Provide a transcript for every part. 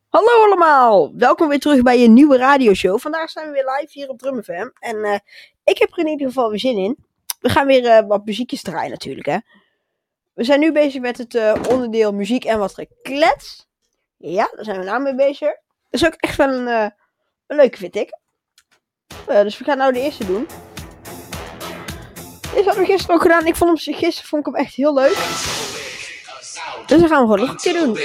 Hallo allemaal, welkom weer terug bij een nieuwe radioshow. Vandaag zijn we weer live hier op Drum FM en ik heb er in ieder geval weer zin in. We gaan weer wat muziekjes draaien natuurlijk hè. We zijn nu bezig met het onderdeel muziek en wat geklets. Ja, daar zijn we nou mee bezig. Dat is ook echt wel een leuke vind ik. Dus we gaan nou de eerste doen. Deze hadden we gisteren ook gedaan. Gisteren vond ik hem echt heel leuk. Dus dan gaan we gewoon nog een keer doen.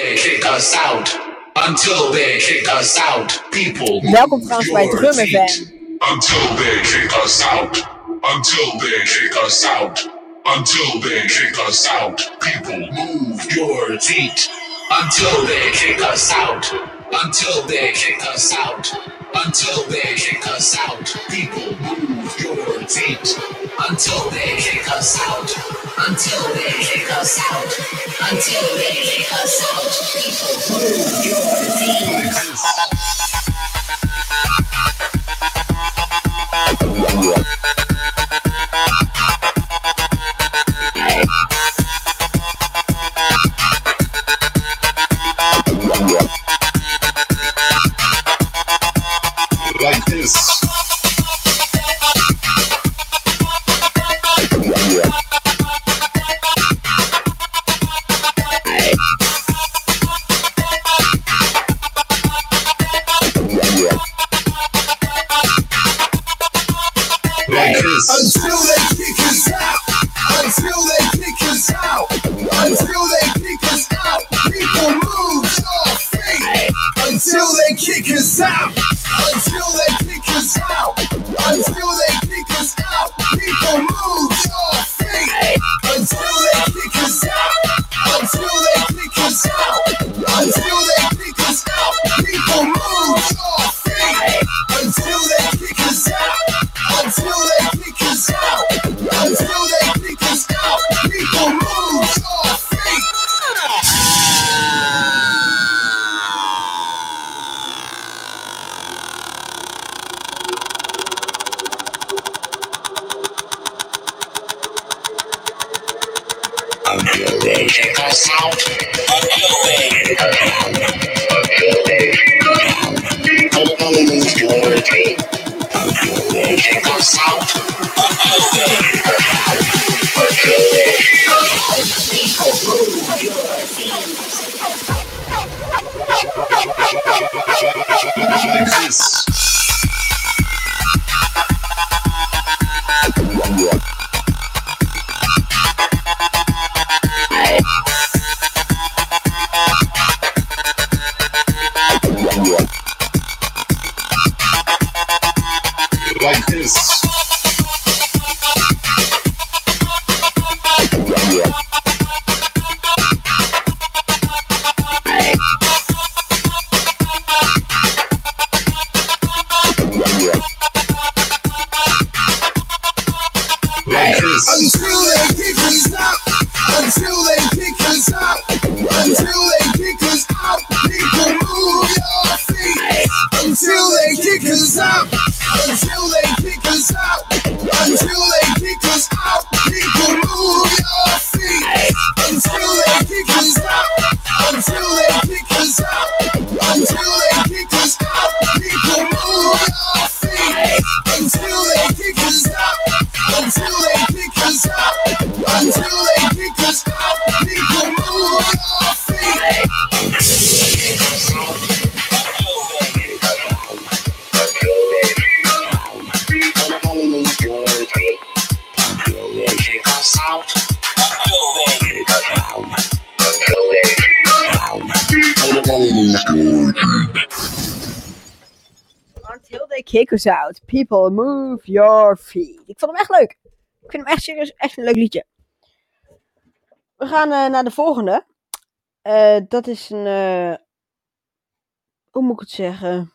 Until they kick us out, people. Welkom trouwens bij Drum FM. Until they kick us out. Until they kick us out. Until they kick us out, people. Move your feet. Until they kick us out. Until they kick us out. Until they kick us out, people. Move your feet. Until they kick us out. Until they kick us out. Until they kick us out, people. Move your feet. Like this. Until they kick us out. Until they kick us out. Until they kick us out. People move your feet. Until they kick us out. Until they kick us out. Until they kick us out. People move your feet. Until they kick us out. Until they kick us out. Until they kick us out. People move your feet. Until they kick us out. Until they kick us out. Until they kick us out. People move your feet. Until they kick us out. Until they kick us out. Until they kick us out. People move your feet. Until they kick us out. Until they kick us out. Until they kick us out. People move your feet. Like this. Like this. Until they kick us out. Until they kick us out. Until they kick us out. People move your feet. Until they kick us out. Until they kick us out. Until they kick us out. People move your feet. Until they kick us out. Until they kick us out. Until they kick us out. People move your feet. Until they kick us out. Until they kick us out. Until they kick us out. People move your feet. Until they kick us out, people move your feet. Ik vond hem echt leuk. Ik vind hem echt serieus echt een leuk liedje. We gaan naar de volgende. Dat is een... hoe moet ik het zeggen?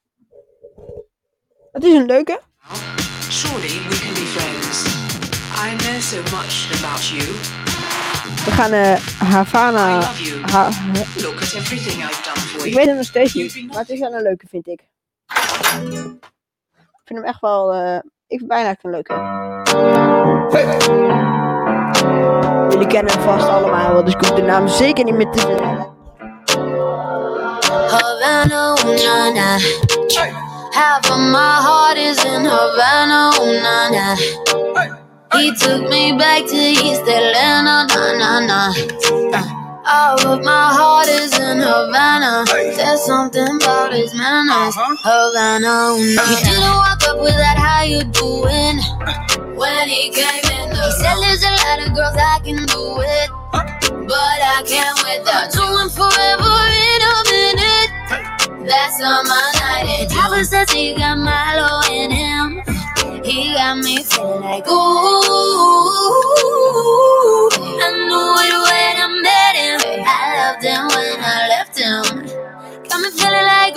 Het is een leuke. Surely we can be friends. I know so much about you. We gaan Havana... I love you. Look at everything I've done for Ik you. weet het nog steeds niet, maar het is wel een leuke, vind ik. Ik vind hem echt wel... ik vind bijna echt een leuke. Jullie kennen hem vast allemaal wel, dus ik hoef de naam zeker niet meer te zeggen. Havana, ooh, nah, nah. Half of my heart is in Havana, ooh, nah, nah. He took me back to East Atlanta, nah, nah, nah. All of my heart is in Havana. There's something about his manners. Havana, ooh, nah, nah. He didn't walk up with that, how you doing? When he came in, he said there's a lot of girls I can do it, but I can't without doing forever in a minute. That's on my night. And Papa says he got Milo in him. He got me feeling like ooh. I knew it when I met him. I loved him when I left him. Got me feeling like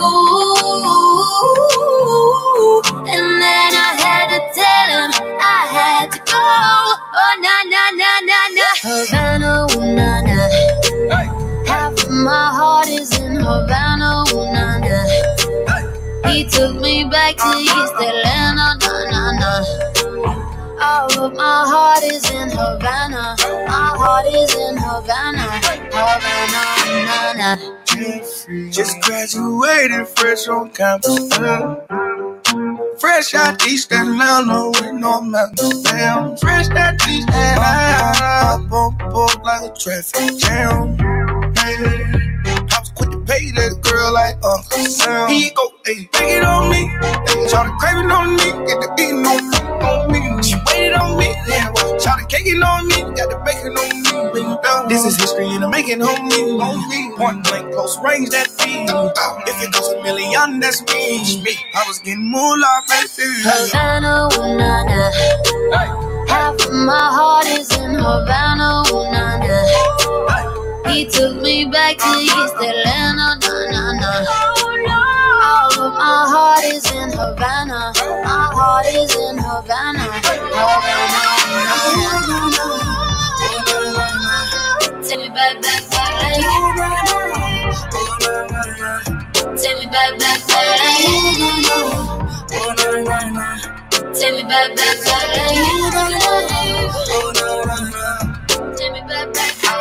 ooh. And then I had to tell him I had to go. Oh na na na na na. Havana, ooh na na. Half of my heart is in Havana, ooh na na. He took me back to East Atlanta, na na na. All of my heart is in Havana. My heart is in Havana, Havana, na na. Just graduated, fresh on campus. Fresh out East Atlanta with no mountains down. Fresh out East Atlanta, up on board like a traffic jam. Hey, I was quick to pay that girl like Uncle Sam. He go, hey, take it on me. Hey, try to crave it on me, get the beating on me, on me. She waited on me, yeah. Try to cake it on me, got the bacon on me. This is history and I'm making on me, on me. Point blank, close range, that feed. If it goes a million, that's me. I was getting moolah, baby. Havana, ooh na na. Half of my heart is in Havana, ooh na na. He took me back to East Atlanta, na na na. All of my heart is in Havana. My heart is in Havana, Havana, na na. Take me back, back, back, like. Take me back, back, back, like. Take me back, back, back, like. Take me back, back, back.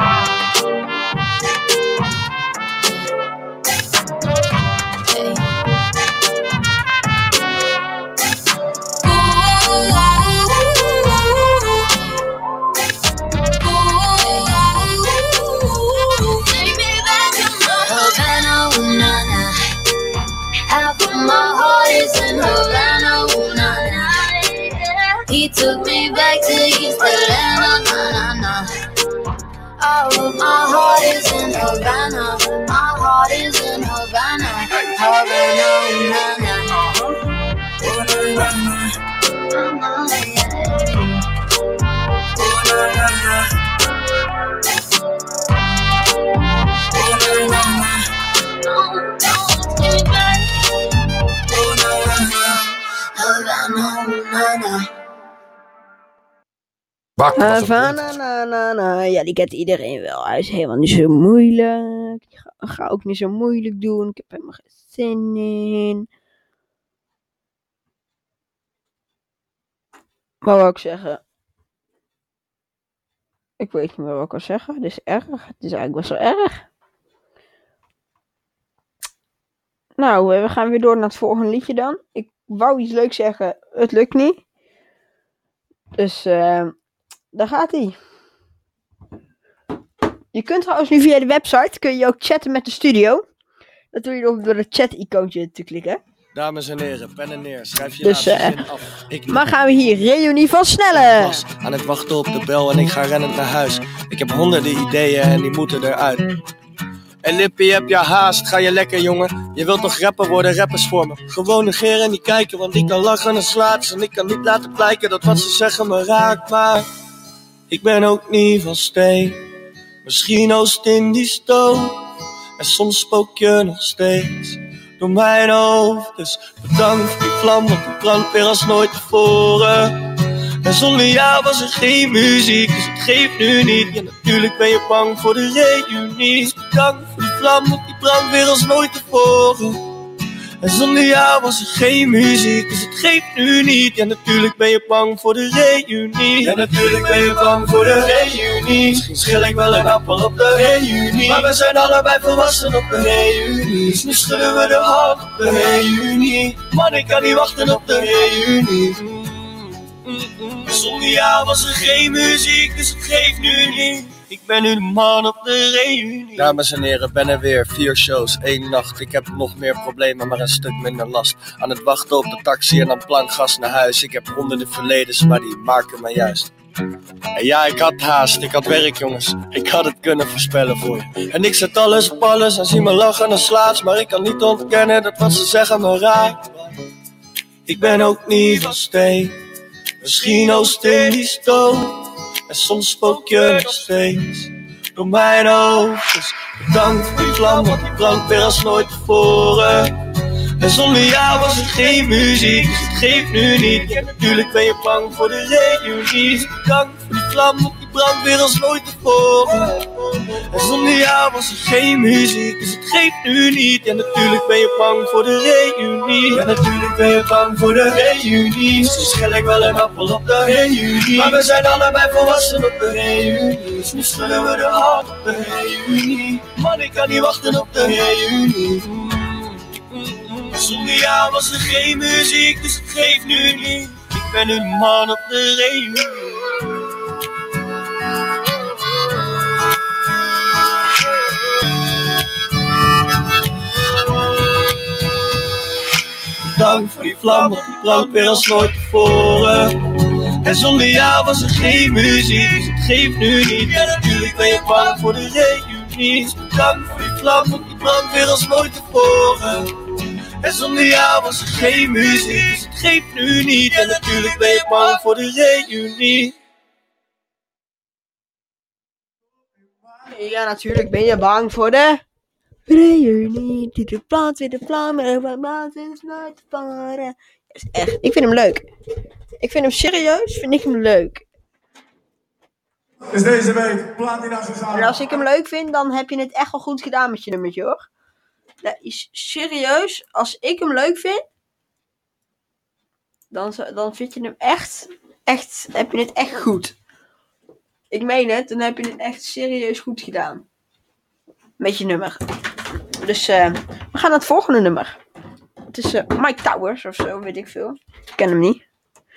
He took me back to East Atlanta, na na na. All of my heart is in Havana. My heart is in Havana, Havana, na na. Havana, na, na, na. Ja, die kent iedereen wel. Hij is helemaal niet zo moeilijk. Ga ook niet zo moeilijk doen. Ik heb helemaal geen zin in. Wat wou ik zeggen? Ik weet niet meer wat ik wil zeggen. Het is erg. Het is eigenlijk best wel erg. Nou, we gaan weer door naar het volgende liedje dan. Ik wou iets leuks zeggen. Het lukt niet. Dus, daar gaat hij. Je kunt trouwens nu via de website, kun je ook chatten met de studio. Dat doe je door het chat-icoontje te klikken. Dames en heren, pen en neer, schrijf je Dus, naam af. maar gaan we hier, reunie van Snelle. was aan het wachten op de bel en ik ga rennend naar huis. Ik heb honderden ideeën en die moeten eruit. En Lippie, heb je haast? Ga je lekker, jongen? Je wilt toch rapper worden, rappers voor me. Gewoon negeren en niet kijken, want ik kan lachen en slaat. En ik kan niet laten blijken dat wat ze zeggen me raakt. Maar ik ben ook niet van steen. Misschien Oost-Indisch stoof. En soms spook je nog steeds door mijn hoofd. Dus bedankt voor die vlam, want die brandt weer als nooit tevoren. En zonder jou was er geen muziek, dus het geeft nu niet. Ja, natuurlijk ben je bang voor de reunie. Dus bedankt voor die vlam, want die brandt weer als nooit tevoren. En zonder jou was er geen muziek, dus het geeft nu niet. Ja, natuurlijk ben je bang voor de reunie. Ja, natuurlijk ben je bang voor de reunie. Misschien schil ik wel een appel op de reunie. Maar we zijn allebei volwassen op de reunie. Dus nu schudden we de hand op de reunie. Man, ik kan niet wachten op de reunie. Zonder jou was er geen muziek, dus het geeft nu niet. Ik ben nu de man op de reunie. Dames en heren, ben er weer. 4 shows, 1 nacht. Ik heb nog meer problemen, maar een stuk minder last. Aan het wachten op de taxi en dan plankgas naar huis. Ik heb honderden verledens, maar die maken me juist. En ja, ik had haast, ik had werk jongens. Ik had het kunnen voorspellen voor je. En ik zet alles op alles en zie me lachen en slaats. Maar ik kan niet ontkennen dat wat ze zeggen me raakt. Ik ben ook niet van steen. Misschien oost in die stoom. En soms spook je nog steeds door mijn hoofd. Dus bedankt voor die vlam, want die brandt weer als nooit tevoren. En zonder jou was er geen muziek, dus het geeft nu niet. Ja, natuurlijk ben je bang voor de reunie. Dus bedankt voor die vlam, want die brandt weer als nooit tevoren. En zonder jou was er geen muziek, dus het geeft nu niet. Ja, natuurlijk ben je bang voor de reunie. Ja, natuurlijk ben je bang voor de reunie. Misschien schil ik wel een appel op de reunie. Maar we zijn allebei volwassen op de reunie. Dus nu schudden we de hand op de reunie. Man, ik kan niet wachten op de reunie. Zonder jou was er geen muziek, dus het geeft nu niet. Ik ben nu de man op de reunie. Dank voor die vlam, want die brandt weer als nooit tevoren. En zonder jou was er geen muziek, dus het geeft nu niet. Ja, natuurlijk ben je bang voor de reunie. Dus dank voor die vlam, want die brandt weer als nooit tevoren. En zonder jou was er geen muziek, dus het geeft nu niet. En natuurlijk ben je bang voor de reunie. Ja, natuurlijk ben je bang voor de reunie. Die plant weer de vlam en de maat is nooit te varen. Is echt, ik vind hem leuk. Ik vind hem serieus, vind ik hem leuk. Is deze week platina gegaan. En als ik hem leuk vind, dan heb je het echt wel goed gedaan met je nummertje, hoor. Dat is serieus, als ik hem leuk vind, dan vind je hem echt, heb je het echt goed. Ik meen het, dan heb je het echt serieus goed gedaan. Met je nummer. Dus we gaan naar het volgende nummer. Het is Mike Towers of zo, weet ik veel. Ik ken hem niet.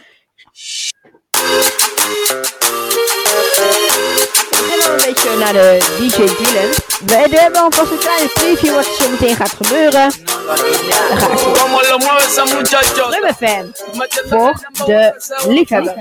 We gaan een beetje naar de DJ Dylan. We hebben alvast een kleine preview wat er zo meteen gaat gebeuren. Dan ga ik Drum FM voor de liefhebber.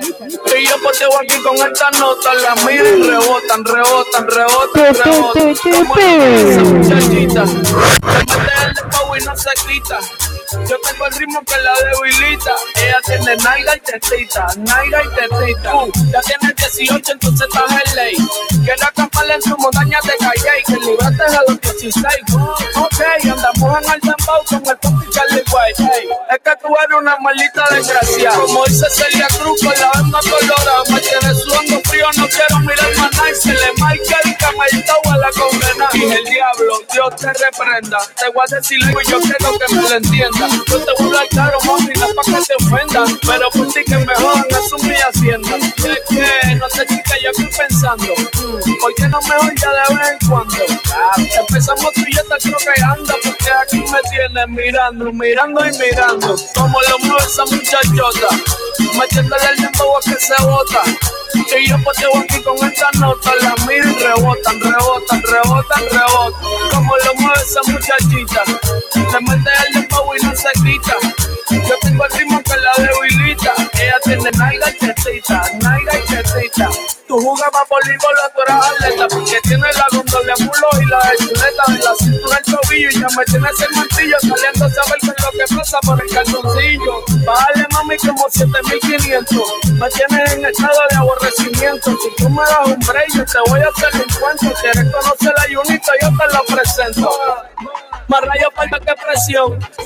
Yo tengo el ritmo que la debilita. Ella tiene nalga y tetita, nalga y tetita. Ya tienes 18, entonces estás en ley. Quiero acamparle en tu montaña de calle y que libraste a los 16. Ok, andamos en el dembow con el Puffy Charlie Way. Hey, es que tú eres una maldita desgracia. Como dice Celia Cruz con la alma colorada. Me tienes sudando frío, no quiero mirar más nada. Y se le marca el camelito a la condena. Y el diablo, Dios te reprenda. Te voy a decir algo y yo quiero que me lo entiendas. Yo te voy a dar claro, mami, no es pa' que te ofendan. Pero por ti que me jodan, eso es mi hacienda. Es que, no sé, chica, yo estoy pensando, ¿por qué no me oiga de vez en cuando? Empezamos tú y yo te croqueando, porque aquí me tienes mirando, mirando y mirando. Como lo mueve esa muchachota, metiéndole el dembow a que se bota. Y yo poteo aquí con esta nota, la miro y rebotan, rebotan, rebotan, rebotan. Como lo mueve esa muchachita, se mete el dembow y no se quita. Yo tengo el ritmo que la debilita. Ella tiene nalga y tetita, nalga y tetita. Tú jugabas voleibol, tú eras atleta, porque tienes la gondola mulo y la de chuleta, en la cintura el tobillo y ya me tienes el martillo saliendo a saber qué es lo que pasa por el calzoncillo. Bájale mami como 7500, me tienes en estado de aborrecimiento. Si tú me das un break yo te voy a hacer un cuento. Quieres conocer a Junito, yo te lo presento. Más rayo falta que presión.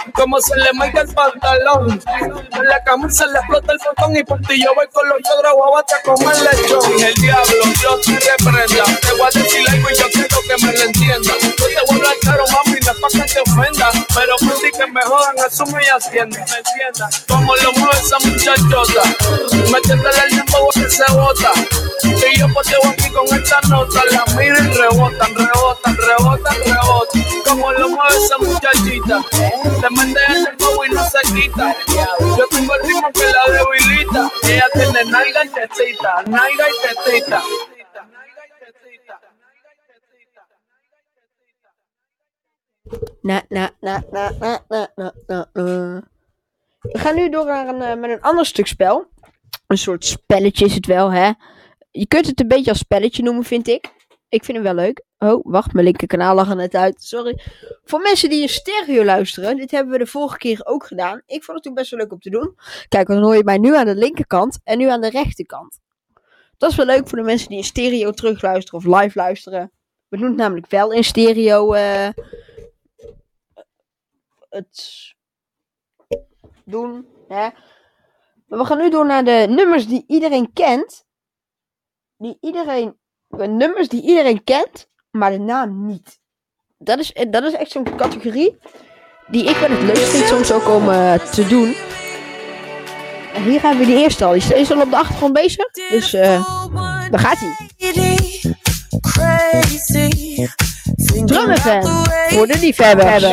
como se le marca el pantalón. En la camisa le explota el botón y por ti yo voy con los yodros guabata a comer lechón. El diablo, Dios te reprenda. Te voy a decir algo y yo quiero que me lo entienda. Yo te voy a hablar claro, mami, no es pa' que te ofenda, pero por ti que me jodan, asume y atiende. ¿Me entiendas? Como lo mueve esa muchachota, métetele el tiempo que se bota. Y yo poteo aquí con esta nota, la miro y rebotan, rebotan, rebotan, rebotan. Como lo mueve esa muchachita, te mete en el bobo y no se quita. Yo tengo el ritmo que la debilita. Ella tiene nalga y tetita, nalga y tetita. We gaan nu door naar met een ander stuk spel. Een soort spelletje is het wel, hè. Je kunt het een beetje als spelletje noemen, vind ik. Ik vind hem wel leuk. Oh, wacht, mijn linkerkanaal lag er net uit. Sorry. Voor mensen die in stereo luisteren, dit hebben we de vorige keer ook gedaan. Ik vond het toen best wel leuk om te doen. Kijk, dan hoor je mij nu aan de linkerkant en nu aan de rechterkant. Dat is wel leuk voor de mensen die in stereo terugluisteren of live luisteren. We doen het namelijk wel in stereo. Het doen, hè. Maar we gaan nu door naar de nummers die iedereen kent. Nummers die iedereen kent, maar de naam niet. Dat is echt zo'n categorie die ik wel het leukst vind soms ook om te doen. En hier hebben we die eerste al. Die is al op de achtergrond bezig. Dus daar gaat hij. Drum FM voor de liefhebbers.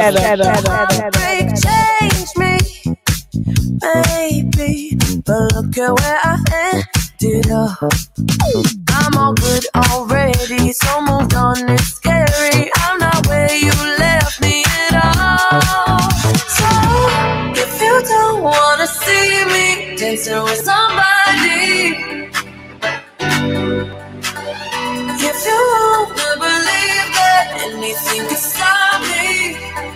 Baby, but look at where I ended up. I'm all good already, so moved on, it's scary. I'm not where you left me at all. So, if you don't wanna see me dancing with somebody, if you wanna believe that anything could stop me,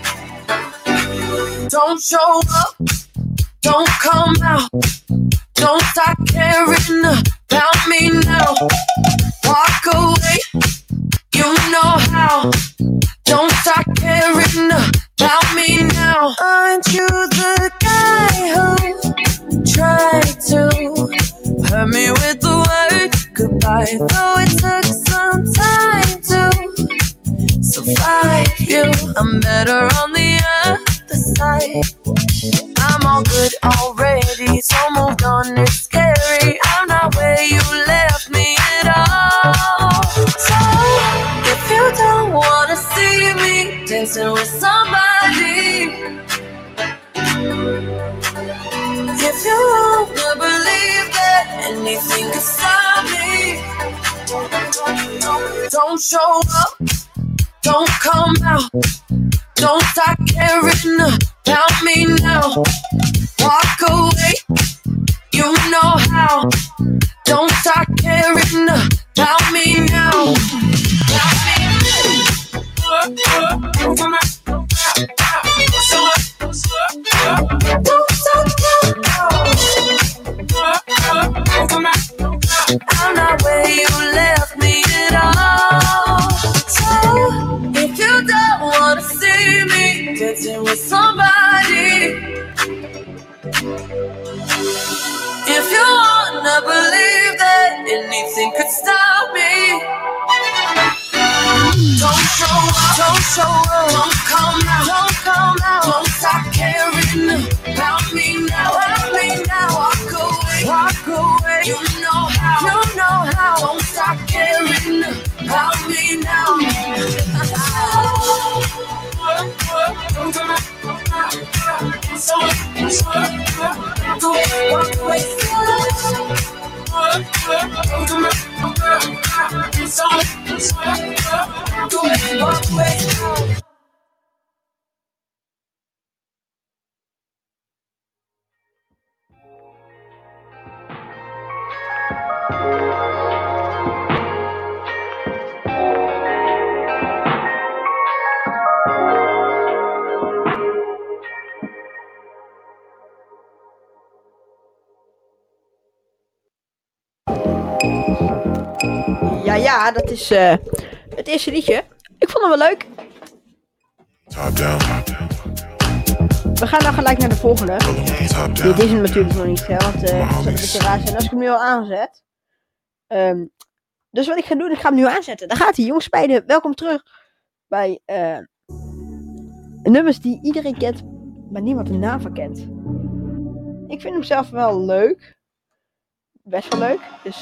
don't show up. Don't come out, don't start caring about me now. Walk away, you know how. Don't start caring about me now. Aren't you the guy who tried to hurt me with the word goodbye? Though it took some time to survive you, I'm better on the other side. I'm all good already, so moved on, it's scary. I'm not where you left me at all. So, if you don't wanna see me dancing with somebody, if you wanna believe that anything could stop me, don't show up, don't come out. Don't start caring about me now. Walk away, you know how. Don't start caring about me now. I'm not where you left me at all. So, if you don't wanna see me dancing with somebody, if you wanna believe that anything could stop me, don't show up, don't come out, don't stop caring about me now, walk away, you know how, don't stop caring about me now. Ja, dat is het eerste liedje. Ik vond hem wel leuk. Top down. We We gaan dan gelijk naar de volgende. Dit is hem natuurlijk nog niet, hè, want het zou een beetje raar zijn als ik hem nu al aanzet. Dus wat ik ga doen, ik ga hem nu aanzetten. Daar gaat hij, jongens beiden. Welkom terug bij nummers die iedereen kent, maar niemand de naam van kent. Ik vind hem zelf wel leuk. Best wel leuk. Dus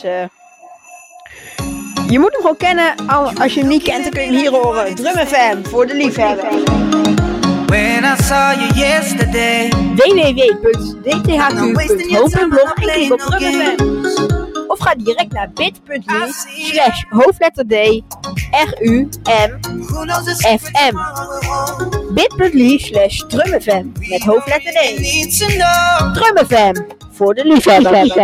je moet hem gewoon kennen. Als je hem niet kent, dan kun je hem hier horen. Drum FM voor de liefhebbers. When I saw you yesterday, www.dthq.hoofd.blog en klik op Drum FM. Of ga direct naar bit.ly/hoofdletter DRUMFM. bit.ly/drumfm met hoofdletter D. Drum FM voor de liefhebbers.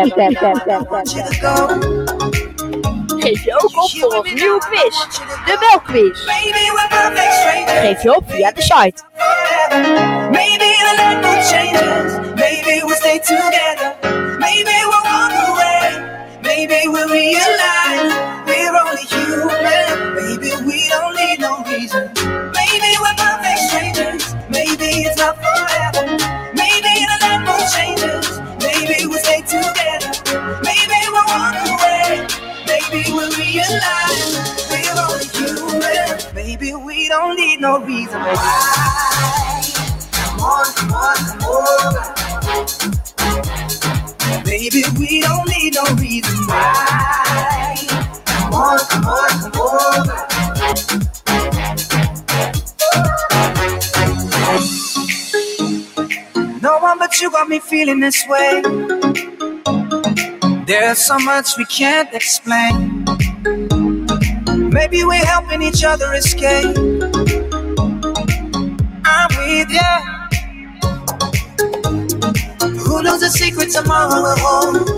Geef je ook op voor een nieuwe quiz, de Belquiz. Geef je op via de site. maybe the light will change us. Maybe we'll stay together. Maybe we'll walk away. Maybe we'll realize we're only human. Maybe we don't need no reason. Maybe we're perfect strangers. Maybe it's not forever. Maybe the light will change us. Maybe we'll stay together. Maybe we'll walk away. Maybe we'll realize we're only human. Maybe we don't need no reason why. Come on, come on, come over. Maybe we don't need no reason why. Come on, come on, come over. No one but you got me feeling this way. There's so much we can't explain. Maybe we're helping each other escape. I'm with ya. Who knows the secret tomorrow will hold?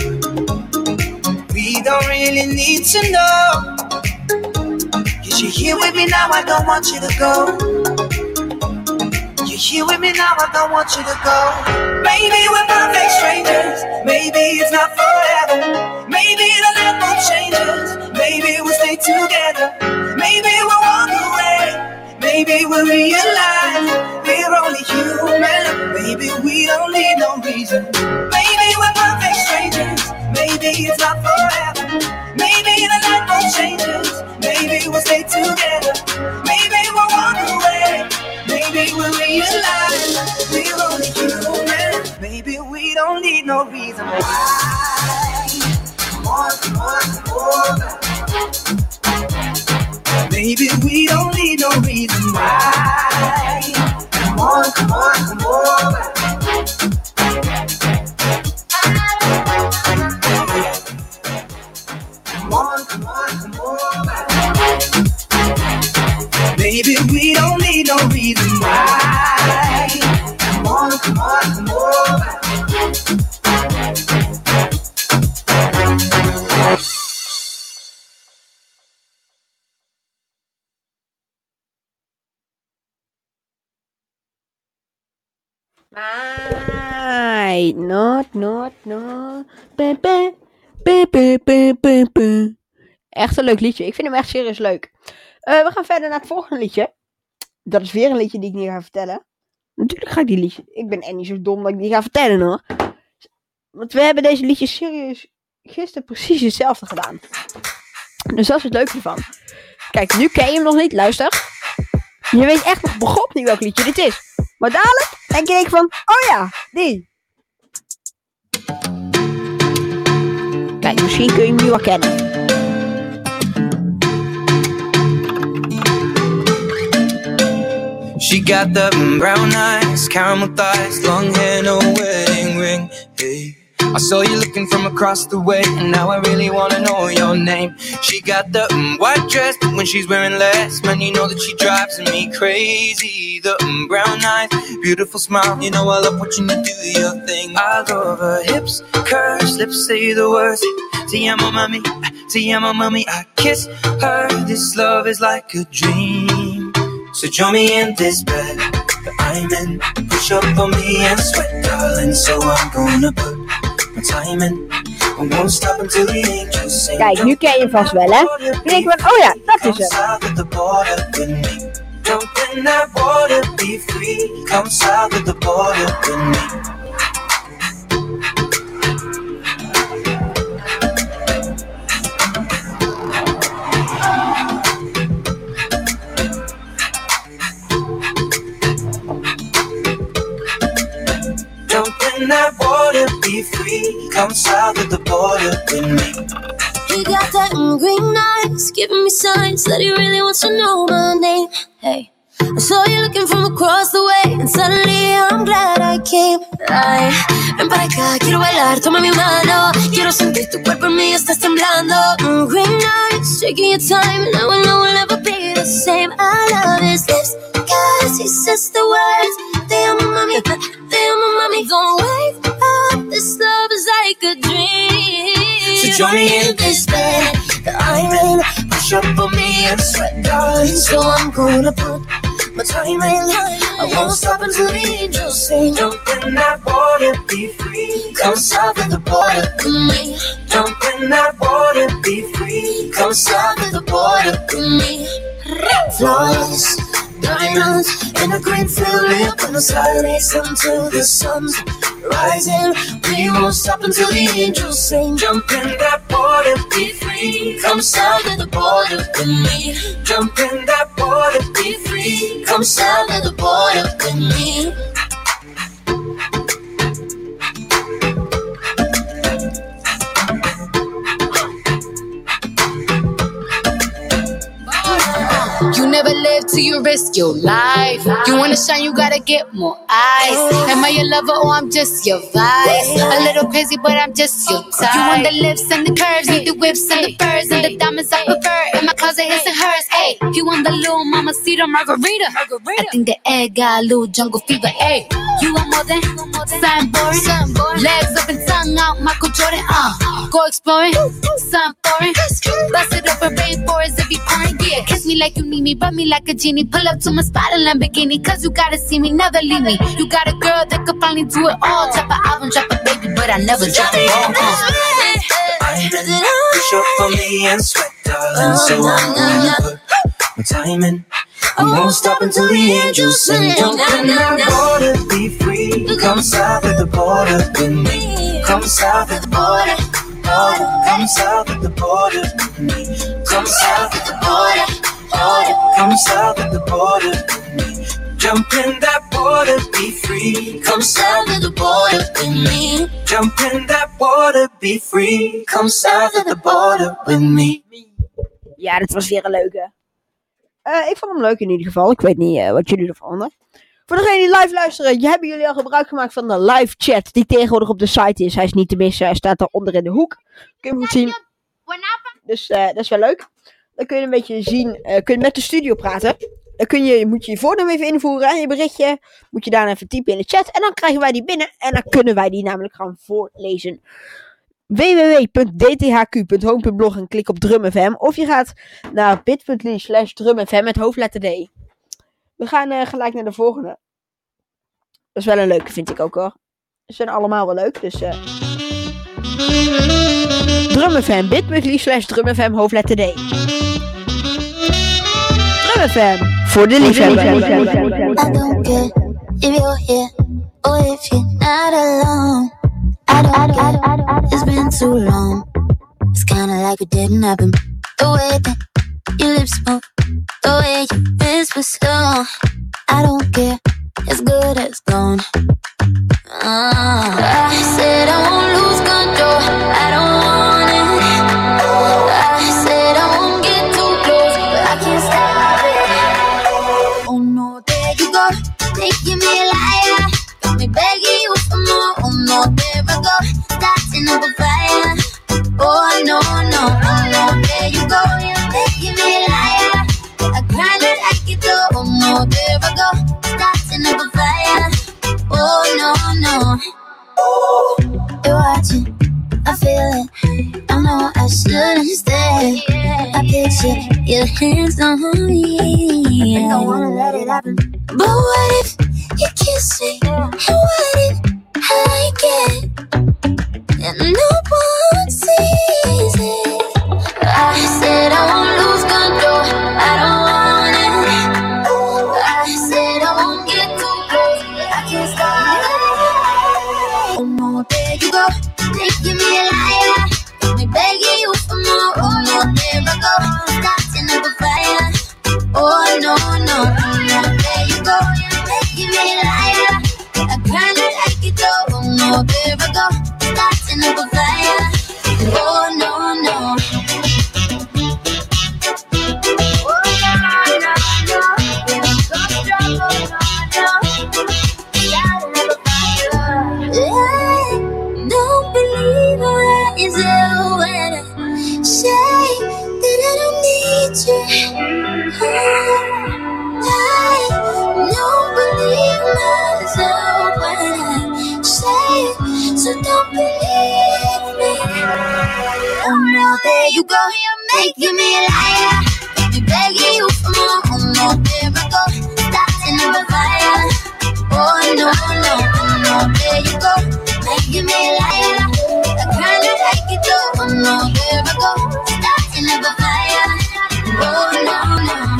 We don't really need to know. 'Cause you're here with me now, I don't want you to go. You're here with me now, I don't want you to go. Maybe we're perfect strangers. Maybe it's not forever. Maybe the light won't change us. Maybe we'll stay together. Maybe we'll walk away. Maybe we'll realize we're only human. Maybe we don't need no reason. Maybe we're perfect strangers. Maybe it's not forever. Maybe the light won't change us. Maybe we'll stay together. Maybe we'll walk away. Maybe we'll realize we're only human. Maybe we don't need no reason why. Come on, come on, come over. Maybe we don't need no reason why. Come on, come on, come over. Come on, come on, come over. Maybe we don't need no reason why. Come on, come on, come over. Echt een leuk liedje. Ik vind hem echt serieus leuk. We gaan verder naar het volgende liedje. Dat is weer een liedje die ik niet ga vertellen. Natuurlijk ga ik die liedje. Ik ben echt niet zo dom dat ik die ga vertellen hoor. Want we hebben deze liedjes serieus gisteren precies hetzelfde gedaan. Dus dat is het leuke ervan. Kijk, nu ken je hem nog niet. Luister. Je weet echt nog begrip niet welk liedje dit is. Maar dadelijk denk ik van, oh ja, die. Kijk, misschien kun je hem nu wel kennen. She got the brown eyes, caramel thighs, long hair, no wedding ring. Hey, I saw you looking from across the way, and now I really wanna know your name. She got the white dress, but when she's wearing less, man, you know that she drives me crazy. The brown eyes, beautiful smile, you know I love watching you do your thing. I love her hips, curves, lips say the words. Te amo mami, I kiss her. This love is like a dream. So join me in this bed that I'm in. Push up on me and sweat, darling. So I'm gonna put my time in. I won't stop until the angels sing. Kijk, nu ken je hem vast wel, hè? Dan denk je van, oh ja, dat is hem. Jump in that water, be free. Come south of the border. with me. Jump in that water, be free. Come south of the border with me. He got that green eyes, giving me signs that he really wants to know my name. Hey, I saw you looking from across the way, and suddenly I'm glad I came. Ay, ven para acá, quiero bailar, toma mi mano. Quiero sentir tu cuerpo en mí, estás temblando. Green eyes, taking your time, and I will know we'll never be the same. I love his lips, cause he says the words. Te amo mami, don't wake up, this love is like a dream. So join me in this bed that I'm in. Push up on me and sweat, darling. So I'm gonna put my time in. I won't stop until the angels sing. Jump in that water, be free. Come south of the border with me. Jump in that water, be free. Come south of the border with me. Flawless diamonds in a green field, lit on the side, until the sun's rising. We won't stop until the angels sing. Jump in that water, be free. Come south of the border with me. Jump in that water, be free. Come south of the border with me. You never live till you risk your life. You wanna shine, you gotta get more eyes. Am I your lover or I'm just your vibe? A little crazy, but I'm just your type. You want the lips and the curves, need the whips and the furs and the diamonds I prefer. In my closet, his and hers. Hey, you want the little mamacita margarita? I think the egg got a little jungle fever. Hey, you want more than something boring? Legs up and tongue out, Michael Jordan. Go exploring, something boring. Bust it up and rainforest if you pouring. Yeah, kiss me like you need me, rub me like a genie. Pull up to my spot in Lamborghini, cause you gotta see me, never leave me. You got a girl that could finally do it all. Drop an album, drop a baby, but I never drop it all. Push up on me and sweat, darling. So I'm gonna put my time in. I won't stop until the angels sing. Jump in that water, be free. Come south of the border with me. Come south of the border. Come south of the border with me. Come south of the border. Come south of the border with me. Jump in that water, be free. Come south of the border with me. Jump in that water, be free. Come south of the border with me. Ja, dit was weer een leuke. Ik vond hem leuk in ieder geval. Ik weet niet wat jullie ervan vonden. Voor degenen die live luisteren, hebben jullie al gebruik gemaakt van de live chat die tegenwoordig op de site is. Hij is niet te missen, hij staat daar onder in de hoek. Kun je hem goed zien. Dus dat is wel leuk. Dan kun je een beetje zien, kun je met de studio praten. Dan moet je je voornaam even invoeren en je berichtje. Moet je daarna even typen in de chat. En dan krijgen wij die binnen en dan kunnen wij die namelijk gaan voorlezen. www.dthq.home.blog en klik op DrumFM. Of je gaat naar bit.ly/DrumFM met hoofdletter D. We gaan gelijk naar de volgende. Dat is wel een leuke, vind ik ook hoor. Ze zijn allemaal wel leuk, dus... DrumFM, bit.ly/DrumFM, hoofdletter D. DrumFM, voor de liefhebber. I don't care if you're here or if you're not alone. I don't care, it's been too long. It's kinda like it didn't happen. The way that your lips move, the way you whisper slow. I don't care, it's good as gone. I said I won't lose control, I don't want it. I said I won't get too close, but I can't stop it. Oh no, there you go, making me a liar. Got me begging you for more. Oh no, there I go, starting up a fire. Oh no, no, oh no, there you go, you're making me a liar. I kinda like it though. Oh no, there I go, starting up a fire. Oh no, no. You're watching, I feel it. I know I shouldn't stay. I picture your hands on me. I don't wanna let it happen. But what if you kiss me? And what if I like it? And no one sees it. I said I won't lose control, I don't want it. I said I won't get too close, I can't stop it. no, there we go. Starting up a fire. Oh no, no. Oh no, no, no. Don't trouble, no, no. Starting up a fire. I don't believe I is when I say that I don't need you. I don't believe myself when I say it, so don't believe me. Oh no, there you go, you're making me a liar. Be begging you for more. Oh no, there we go, starting up a fire. Oh no, no, oh no, there you go, making me a liar. I kinda like it though. Oh no, there we go, starting up a fire. Oh no, no.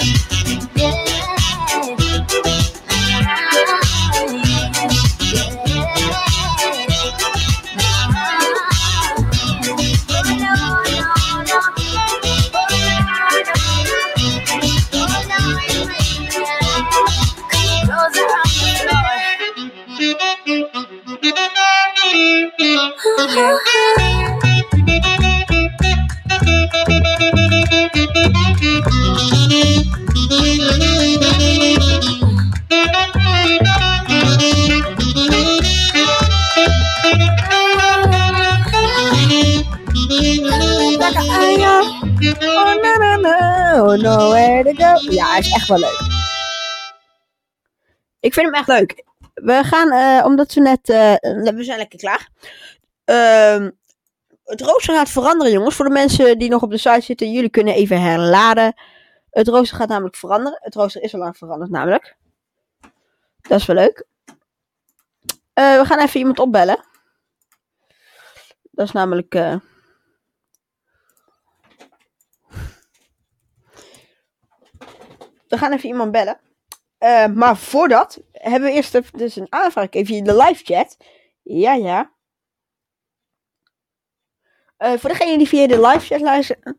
Oh, nowhere to go. Ja, hij is echt wel leuk. Ik vind hem echt leuk. We gaan, omdat we net... we zijn lekker klaar. Het rooster gaat veranderen, jongens. Voor de mensen die nog op de site zitten. Jullie kunnen even herladen. Het rooster gaat namelijk veranderen. Het rooster is al lang veranderd, namelijk. Dat is wel leuk. We gaan even iemand opbellen. Dat is namelijk... We gaan even iemand bellen. Maar voordat hebben we eerst even, dus een aanvraag. Even in de live chat. Ja. Voor degenen die via de live chat luisteren.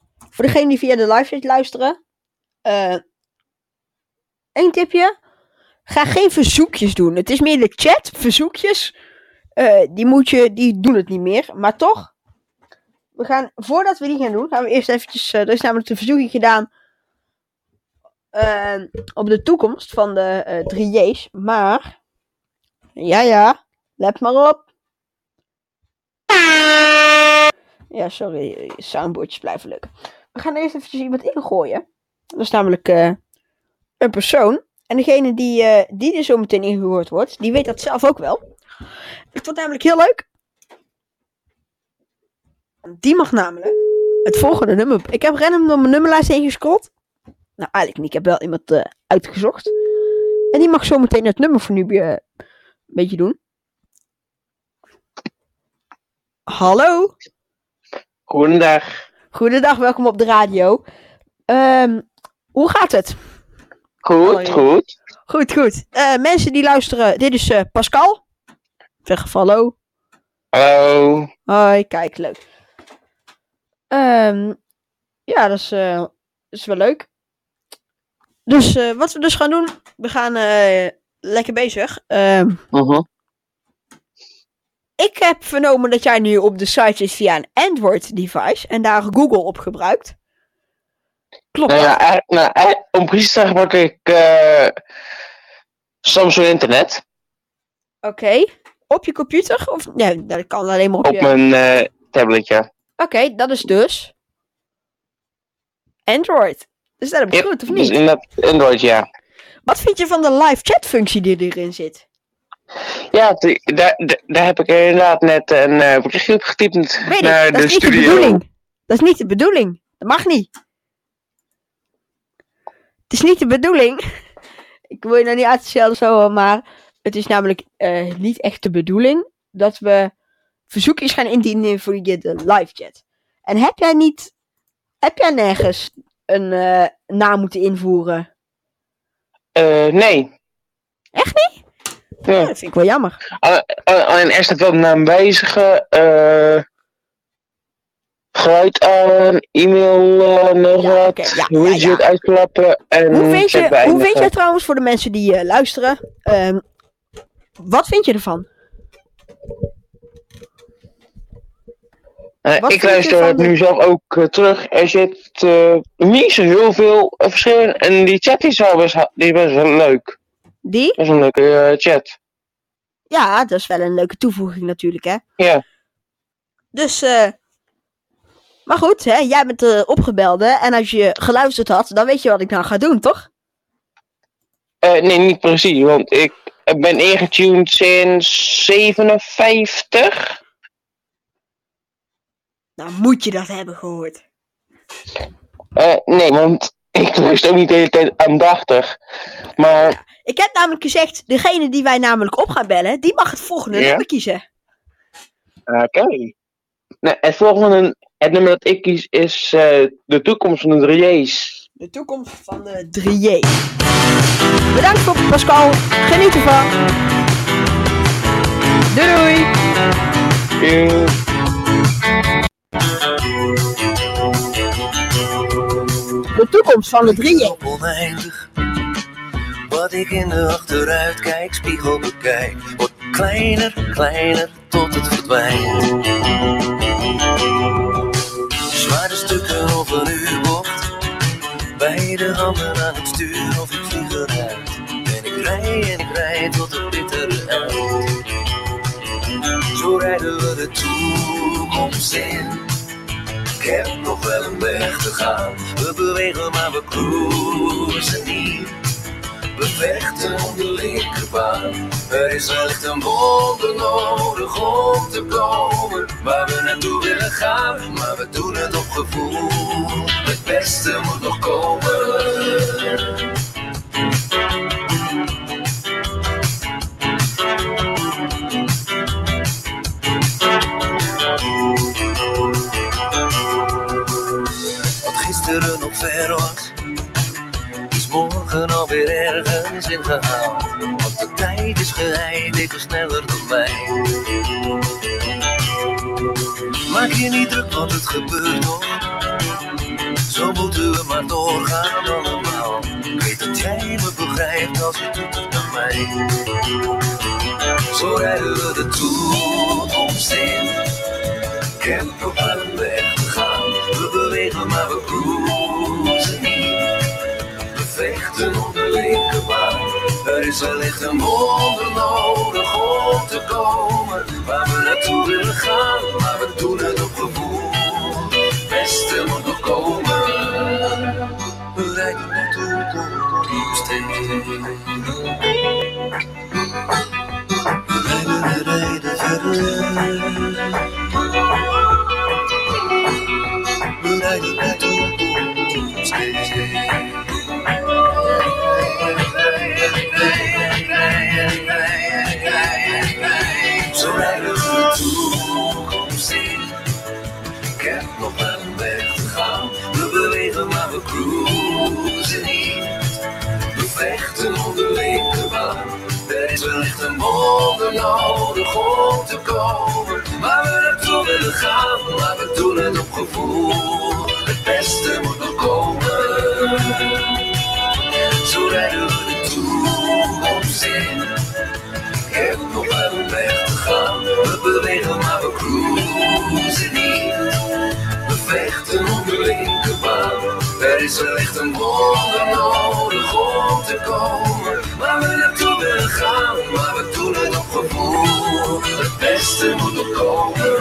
Eén tipje. Ga geen verzoekjes doen. Het is meer de chat. Verzoekjes. Die doen het niet meer. Maar toch. Voordat we die gaan doen. Gaan we eerst eventjes. Er is namelijk een verzoekje gedaan. Op de toekomst van de 3J's. Maar. Ja. Let maar op. Ja, sorry. Soundboardjes blijven leuk. We gaan eerst eventjes iemand ingooien. Dat is namelijk een persoon. En degene die er zo meteen ingehoord wordt. Die weet dat zelf ook wel. Het wordt namelijk heel leuk. Die mag namelijk het volgende nummer. Ik heb random door mijn nummerlijst heen gescrollt. Nou, eigenlijk niet. Ik heb wel iemand uitgezocht. En die mag zo meteen het nummer voor nu een beetje doen. Hallo. Goedendag, welkom op de radio. Hoe gaat het? Goed. Mensen die luisteren, dit is Pascal. Zeg even hallo. Hallo. Hoi, kijk, leuk. Ja, dat is wel leuk. Dus wat we dus gaan doen, we gaan lekker bezig. Ik heb vernomen dat jij nu op de site zit via een Android device en daar Google op gebruikt. Klopt dat? Om precies te zeggen gebruik ik Samsung Internet. Oké. Op je computer? Of nee, dat kan alleen maar op je... mijn tabletje. Oké, dat is dus Android. Dus dat heb ik goed, of niet? Dus inderdaad Android, ja. Wat vind je van de live chat functie die erin zit? Ja, daar heb ik inderdaad net een berichtje op getypt naar de studio. Dat is niet de bedoeling. Dat mag niet. Het is niet de bedoeling. Ik wil je nou niet uitstellen zo, maar het is namelijk niet echt de bedoeling dat we verzoekjes gaan indienen voor de live chat. En heb jij nergens een naam moeten invoeren? Nee. Echt niet? Ja. Dat vind ik wel jammer. Alleen er staat wel de naam wijzigen, geluid aan, e-mail nog wat, widget uitklappen en hoe weet je trouwens voor de mensen die luisteren, wat vind je ervan? Ik luister het nu zelf ook terug. Er zit niet zo heel veel verschil in. En die chat is best wel leuk. Die? Dat is een leuke chat. Ja, dat is wel een leuke toevoeging natuurlijk, hè? Ja. Dus, maar goed, hè, jij bent de opgebelde. En als je geluisterd had, dan weet je wat ik nou ga doen, toch? Nee, niet precies. Want ik ben ingetuned sinds 57. Nou, moet je dat hebben gehoord. Nee, want ik luister ook niet de hele tijd aandachtig. Maar... Ja, ik heb namelijk gezegd, degene die wij namelijk op gaan bellen, die mag het volgende nummer kiezen. Oké. Nou, het nummer dat ik kies is de toekomst van de 3J's. De toekomst van de 3J. Bedankt voor Pascal. Geniet ervan. Doei doei. De toekomst van de 3J. Oneindig. Wat ik in de achteruitkijkspiegel bekijk, wordt kleiner, kleiner tot het verdwijnt. Zware stukken over uw bocht, beide handen aan het stuur of ik vlieg eruit. En ik rij tot het bittere eind. Zo rijden we de toekomst in. Ik heb nog wel een weg te gaan. We bewegen maar we cruisen niet. We vechten om de linkerbaan. Er is wellicht een wonder nodig om te komen waar we naartoe willen gaan, maar we doen het op gevoel. Het beste moet nog komen. Wat gisteren nog ver was, is morgen alweer ergens ingehaald. Want de tijd is geheid even sneller dan wij. Maak je niet druk, want het gebeurt nog. Zo moeten we maar doorgaan allemaal. Ik weet dat jij me begrijpt als je doet het naar mij. Zo rijden we de toekomst in. Ik heb nog wel een weg te gaan. We bewegen maar we cruisen niet. We vechten op de linkerbaan. Er is wellicht een wonder nodig om te komen waar we naartoe willen gaan, maar we doen het op gevoel. Het beste moet nog komen. We rijden naartoe tot steeds. We rijden verder. We rijden naartoe tot steeds. Zo rijden we de toekomst in. Ik heb nog wel een weg te gaan. We bewegen maar we cruisen niet. We vechten op de linkerbaan. Er is wellicht een wonder nodig om te komen waar we naartoe willen gaan, maar we doen het op gevoel. Het beste moet nog komen. Zo rijden we de toekomst in. Ik heb nog wel een weg te gaan. We bewegen maar we cruisen niet. We vechten op de linkerbaan. Er is wellicht een wonder nodig om te komen waar we naartoe willen gaan, maar we doen het op gevoel. Het beste moet nog komen.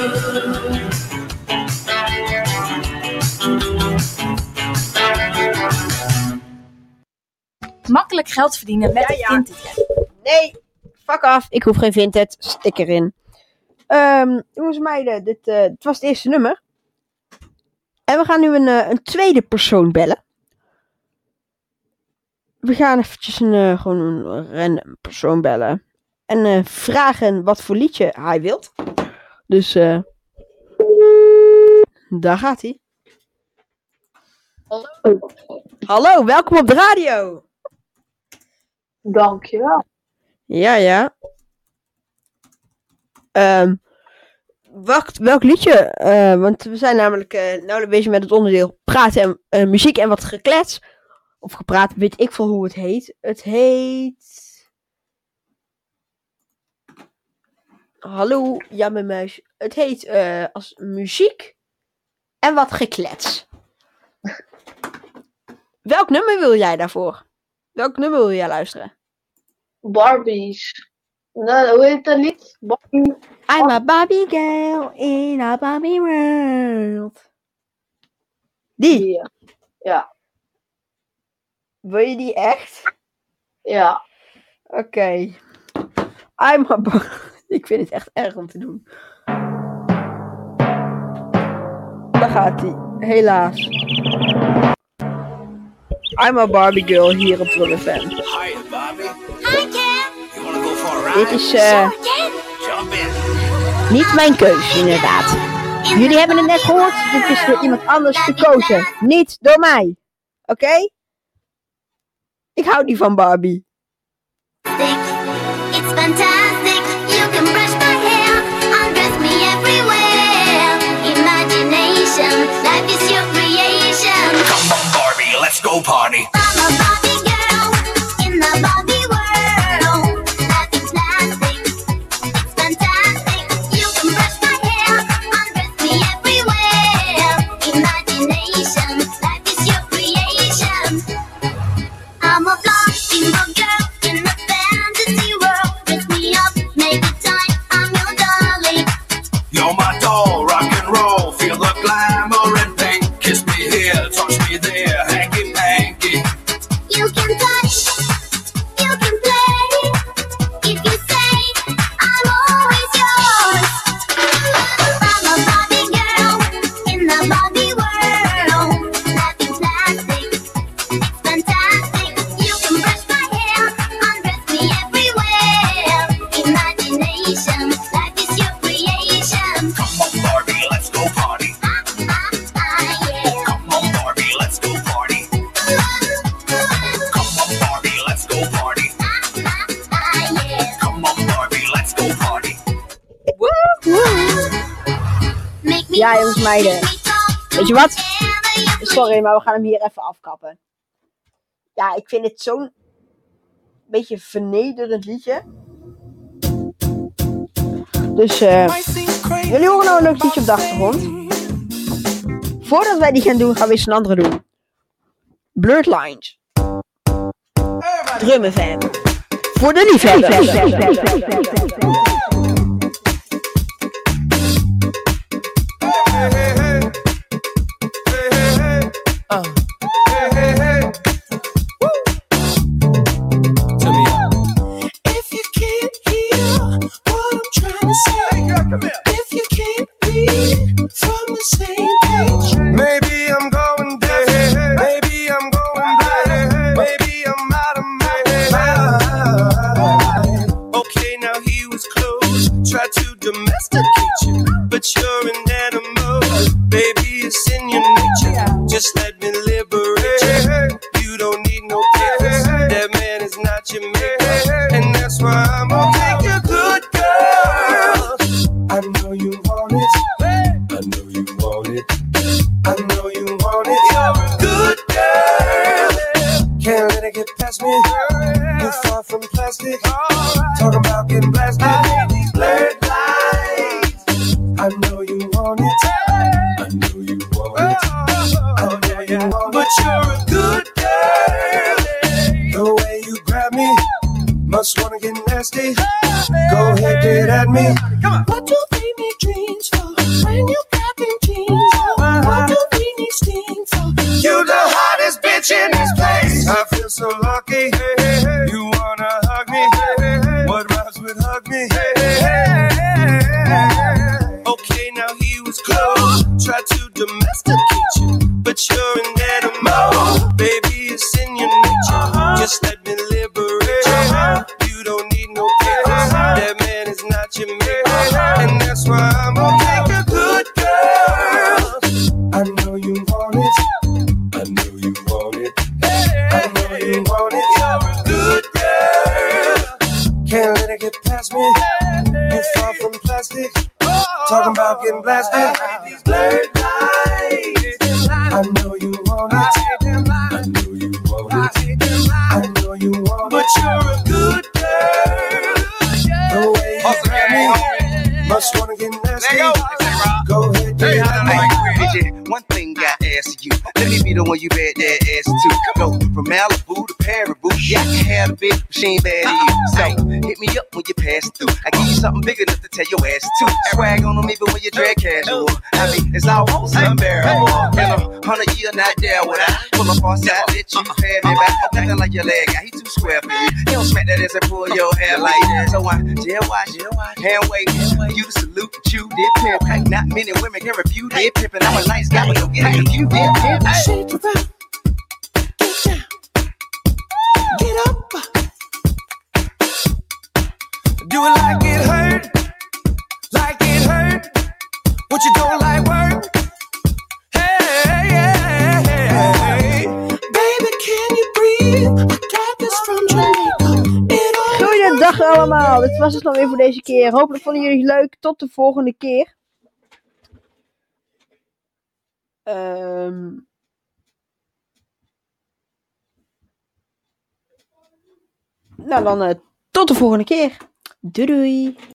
Makkelijk geld verdienen met een Vinted. Nee, fuck af. Ik hoef geen Vinted. Stik erin. Jongens en meiden, dit was het eerste nummer. En we gaan nu een tweede persoon bellen. We gaan eventjes gewoon een random persoon bellen. En vragen wat voor liedje hij wilt. Dus daar gaat hij. Hallo. Hallo, welkom op de radio. Dankjewel. Ja. Welk liedje? Want we zijn namelijk nou bezig met het onderdeel praten en muziek en wat geklets. Of gepraat, weet ik veel hoe het heet. Het heet... Hallo, Jammermuis. Het heet als muziek en wat geklets. Welk nummer wil jij daarvoor? Welk nummer wil jij luisteren? Barbies. Nou, hoe heet dat lied? Barbie. I'm a Barbie girl in a Barbie world. Die? Ja. Wil je die echt? Ja. Oké. I'm a Barbie. Ik vind het echt erg om te doen. Daar gaat hij. Helaas. I'm a Barbie girl hier op Drum FM. Hi, Bobby. Hi, Ken. You wanna go for a ride? Dit is Jump in. niet mijn keus, inderdaad. Jullie hebben het net gehoord. Dit is door iemand anders gekozen. Niet door mij. Oké? Ik hou niet van Barbie. It's fantastic. You can brush my hair, undress me everywhere. Imagination, life is your creation. Come on, Barbie, let's go party. I'm a Barbie girl in the Barbie world. Life is plastic. It's fantastic. You can brush my hair, undress me everywhere. Imagination, life is your creation. I'm a blonde girl in the fantasy world. Dress me up, make it time. I'm your darling. You're my doll, rock and roll. Feel the glamour and pink. Kiss me here, touch me there, hanky panky. You can touch, you can play. If you say I'm always yours. I'm a Barbie girl in the Barbie world. Life is plastic, it's fantastic. You can brush my hair, undress me everywhere. Imagination, life is your creation. Come on, Barbie, let's go party. Yeah. Come on, Barbie, let's go party. Come on, Barbie, let's go party. Yeah. Come on, Barbie, let's go party. Make me Ja, jongens, meiden. Weet je wat? Sorry, maar we gaan hem hier even afkappen. Ja, ik vind het zo'n beetje vernederend liedje. Dus jullie horen nou een leuk liedje op de achtergrond. Voordat wij die gaan doen, gaan we eens een andere doen. Blurred Lines. Drum FM. Voor de liefhebbers. If you can't hear what I'm trying to say, if you can't read from the same page, maybe I'm going deaf, maybe I'm going blind, maybe I'm out of my mind. Okay, now he was close, tried to domesticate you, but you're an animal, baby, it's in your nature. Just let me liberate you. You don't need no papers. That man is not your maker, and that's why I'm gonna take a good girl. I know you want it. I know you want it. I know you want it. You're a good girl. Can't let it get past me. You're far from plastic. Talking about getting blasted. These blurred lights. I know you want it. I know you want it. I know you want it. But you're a good girl. The way you grab me, must wanna get nasty. Go ahead, get at me. What do we need dreams for when you got them jeans on? What do we need steam for? You the hottest bitch in this place. I feel so lucky. You wanna hug me? What rhymes with hug me? Okay, now he was close. Tried to domesticate you, but you're an animal. Baby, it's in your nature. Just let me liberate you. You don't need no papers. That man is not your maker, and that's why I'm gonna take a good girl. I know you want it. I know you want it. I know you want it. You're a good girl. Can't let it get past me. You're far from plastic. Talking about getting blasted. These blurred lights. I know you want it. I know you want it. I know you want it. But you're a good girl. The way you grab me, Go ahead, hey, DJ, one thing I ask you. Let me be the one you bet that ass to. Go from Malibu to Paribu. Yeah, I can have a bitch, but she ain't bad to you. So hit me up when you pass through. I give you something big enough to tell your ass to. Swag on them even when you drag casual. I mean, it's almost unbearable. In 100 years, not there would I pull up on side, let you pay me back. Nothing like your leg guy, he too square for you. He don't smack that ass and pull your hair like that. So I jail watch, hand wait, you to salute that you did pimp. Ain't not many women can refute it pimpin'. I'm a nice guy, but don't get it confused. Shake it up, get down, get up. Do it like it hurt, like it hurt. What you don't like work? Hey, hey, hey. Baby, can you breathe? I got this from Jamaica. Goeiedag allemaal, dit was het dan weer voor deze keer. Hopelijk vonden jullie het leuk. Tot de volgende keer. Nou dan tot de volgende keer. Doei doei.